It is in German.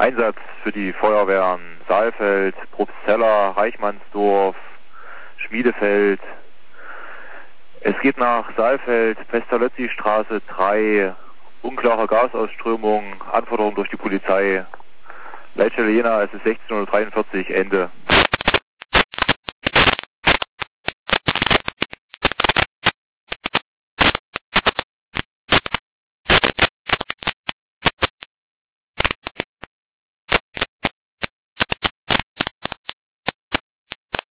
Einsatz für die Feuerwehren Saalfeld, Probstzella, Reichmannsdorf, Schmiedefeld. Es geht nach Saalfeld, Pestalozzi-Straße 3, unklare Gasausströmung, Anforderung durch die Polizei. Leitstelle Jena, es ist 16:43 Uhr, Ende.